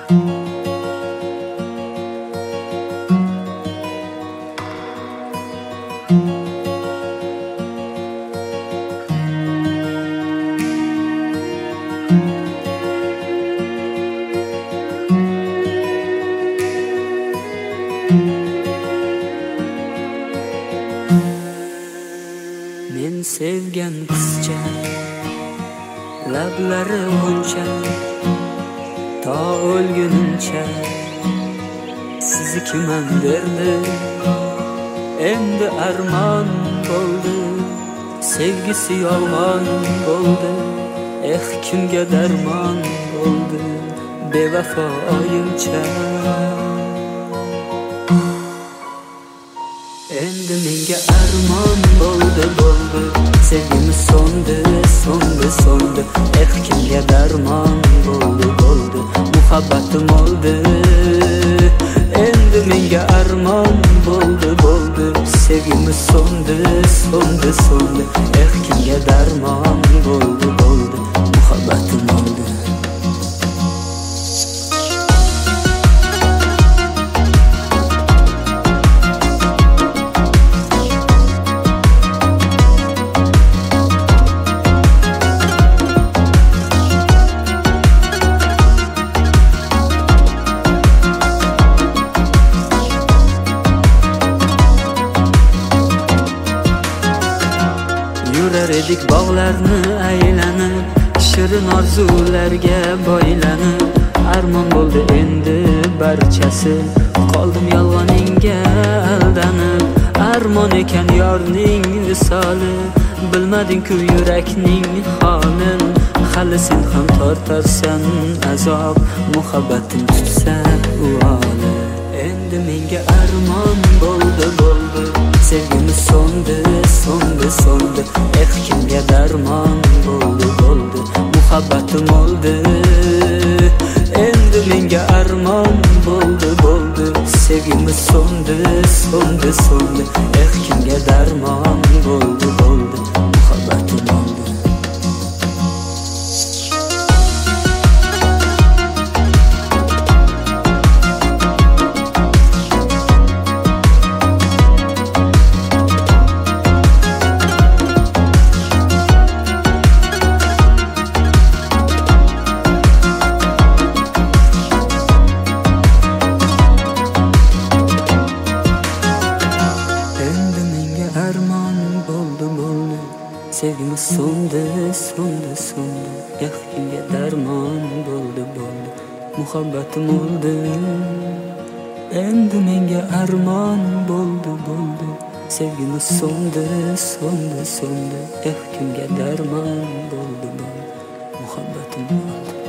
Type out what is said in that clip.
Men sevgan qizcha, lablari buncha, to o'lgunimcha sizikiman derdi. Endi armon bo'ldi, sevgisi yolg'on bo'ldi. Kimga darmon bo'ldi, bevafo oyimcha. Endi menga armon bo'ldi, sevgimiz so'ndi, kimga darmon bo'ldi, muhabbatim oldi. Endi menga armon bo'ldi, sevgimiz so'ndi, kimga darmon bo'ldi, muhabbatim oldi. Yurar edik bog'larni aylanib, shirin orzularga boylanib. Armon bo'ldi endi barchasi, qoldim yolg'oningga aldanib. Armon ekan yorning visoli, bilmading-ku yurakning holin. Hali sen ham tortarsan azob, muhabbatim tutsa uvoli. Endi menga armon bo'ldi, sevgimiz so'ndi, kimga darmon bo'ldi, muhabbatim oldi. Endi menga armon bo'ldi, sevgimiz so'ndi, kimga darmon bo'ldi, muhabbatim oldi. Sevgimiz so'ndi, kimga darmon bo'ldi, muhabbatim oldi. Endi menga armon bo'ldi, sevgimiz so'ndi, kimga darmon bo'ldi, muhabbatim oldi.